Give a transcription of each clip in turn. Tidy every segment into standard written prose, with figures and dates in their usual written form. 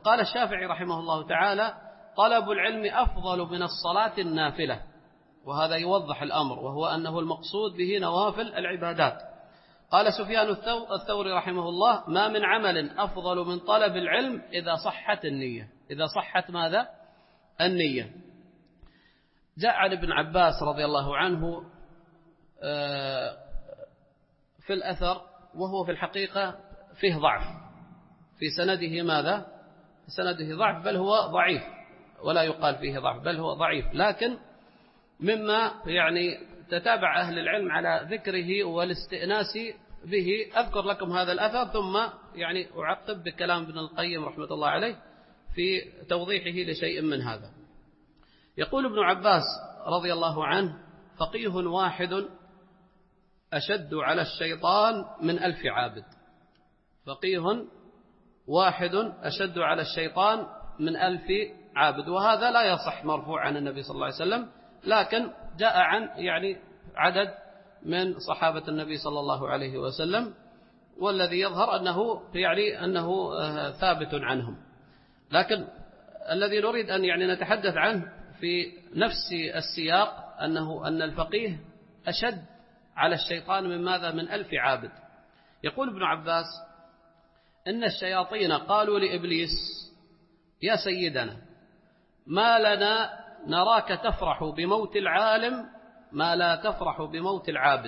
فقال الشافعي رحمه الله تعالى: طلب العلم أفضل من الصلاة النافلة. وهذا يوضح الأمر، وهو أنه المقصود به نوافل العبادات. قال سفيان الثوري رحمه الله: ما من عمل أفضل من طلب العلم إذا صحت النية. إذا صحت ماذا؟ النية. جاء عن ابن عباس رضي الله عنه في الأثر، وهو في الحقيقة فيه ضعف في سنده. ماذا؟ في سنده ضعف، بل هو ضعيف، ولا يقال فيه ضعف، بل هو ضعيف، لكن مما يعني تتابع أهل العلم على ذكره والاستئناس به. أذكر لكم هذا الأثر ثم يعني أعقب بكلام ابن القيم رحمة الله عليه في توضيحه لشيء من هذا. يقول ابن عباس رضي الله عنه: فقيه واحد أشد على الشيطان من 1000 عابد. فقيه واحد أشد على الشيطان من 1000 عابد. وهذا لا يصح مرفوع عن النبي صلى الله عليه وسلم، لكن جاء عن يعني عدد من صحابة النبي صلى الله عليه وسلم، والذي يظهر أنه ثابت عنهم. لكن الذي نريد أن يعني نتحدث عنه في نفس السياق أن الفقيه أشد على الشيطان من ماذا؟ من 1000 عابد. يقول ابن عباس: إن الشياطين قالوا لإبليس: يا سيدنا، ما لنا نراك تفرح بموت العالم ما لا تفرح بموت العابد،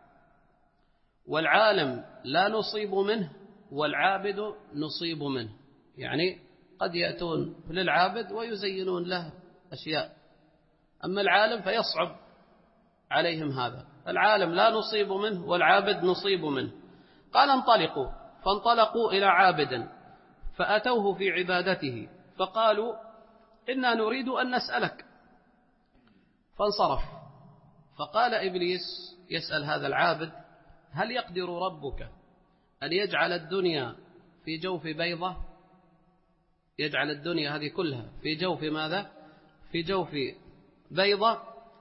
والعالم لا نصيب منه والعابد نصيب منه. يعني قد يأتون للعابد ويزينون له أشياء، أما العالم فيصعب عليهم هذا. العالم لا نصيب منه والعابد نصيب منه. قال: انطلقوا. فانطلقوا إلى عابد فأتوه في عبادته فقالوا: إنا نريد أن نسألك. فانصرف. فقال إبليس يسأل هذا العابد: هل يقدر ربك أن يجعل الدنيا في جوف بيضة؟ يجعل الدنيا هذه كلها في جوف ماذا؟ في جوف بيضة.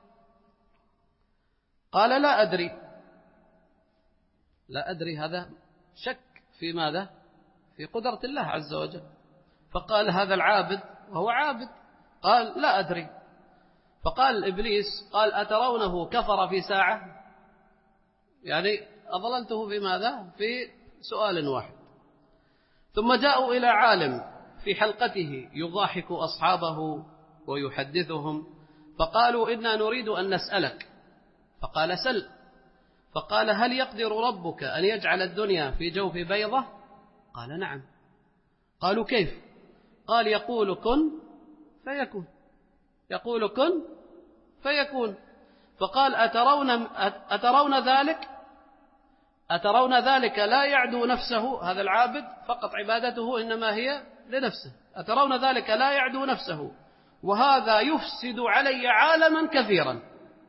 قال: لا أدري. لا أدري، هذا شك في ماذا؟ في قدرة الله عز وجل. فقال هذا العابد، وهو عابد، قال: لا أدري. فقال إبليس: قال: أترونه كفر في ساعة؟ يعني أضللته في ماذا؟ في سؤال واحد. ثم جاءوا إلى عالم في حلقته يضاحك أصحابه ويحدثهم، فقالوا: إنا نريد أن نسألك. فقال: سل. فقال: هل يقدر ربك أن يجعل الدنيا في جوف بيضة؟ قال: نعم. قالوا: كيف؟ قال: يقول كن فيكون. يقول كن فيكون. فقال: أترون ذلك لا يعدو نفسه؟ هذا العابد فقط عبادته إنما هي لنفسه. أترون ذلك لا يعدو نفسه، وهذا يفسد علي عالما كثيرا.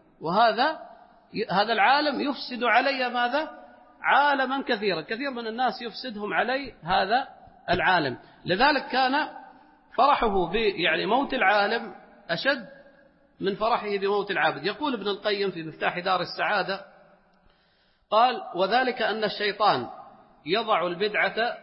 هذا العالم يفسد علي ماذا؟ عالما كثيرا. كثير من الناس يفسدهم علي هذا العالم. لذلك كان فرحه يعني موت العالم أشد من فرحه بموت العابد. يقول ابن القيم في مفتاح دار السعادة، قال: وذلك أن الشيطان يضع البدعة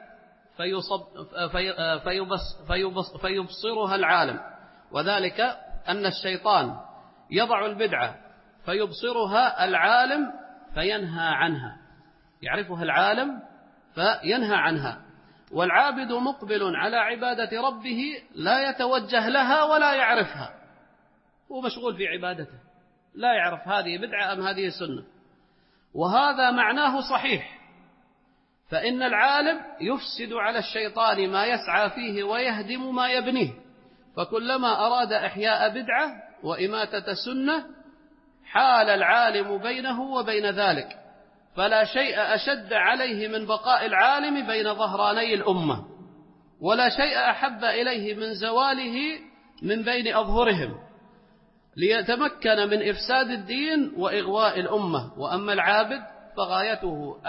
فيبصرها العالم. وذلك أن الشيطان يضع البدعة فيبصرها العالم فينهى عنها. يعرفها العالم فينهى عنها. والعابد مقبل على عبادة ربه لا يتوجه لها ولا يعرفها. هو مشغول في عبادته، لا يعرف هذه بدعة أم هذه سنة. وهذا معناه صحيح، فإن العالم يفسد على الشيطان ما يسعى فيه ويهدم ما يبنيه. فكلما أراد إحياء بدعة وإماتة سنة حال العالم بينه وبين ذلك، فلا شيء أشد عليه من بقاء العالم بين ظهراني الأمة، ولا شيء أحب إليه من زواله من بين أظهرهم، ليتمكن من إفساد الدين وإغواء الأمة. وأما العابد فغايته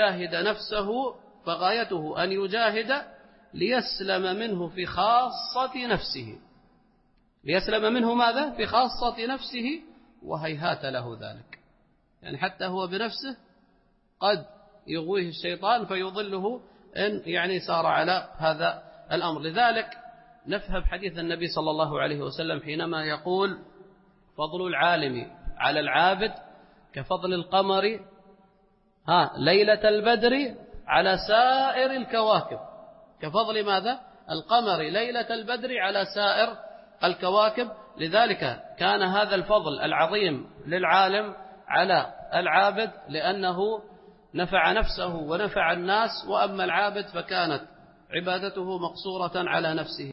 أن يجاهد ليسلم منه في خاصة نفسه. ليسلم منه ماذا؟ في خاصة نفسه، وهيهات له ذلك. يعني حتى هو بنفسه قد يغويه الشيطان فيضله إن يعني سار على هذا الأمر. لذلك نفهم حديث النبي صلى الله عليه وسلم حينما يقول فضل العالم على العابد كفضل القمر ليلة البدر على سائر الكواكب. كفضل ماذا؟ القمر ليلة البدر على سائر الكواكب. لذلك كان هذا الفضل العظيم للعالم على العابد لأنه نفع نفسه ونفع الناس، وأما العابد فكانت عبادته مقصورة على نفسه.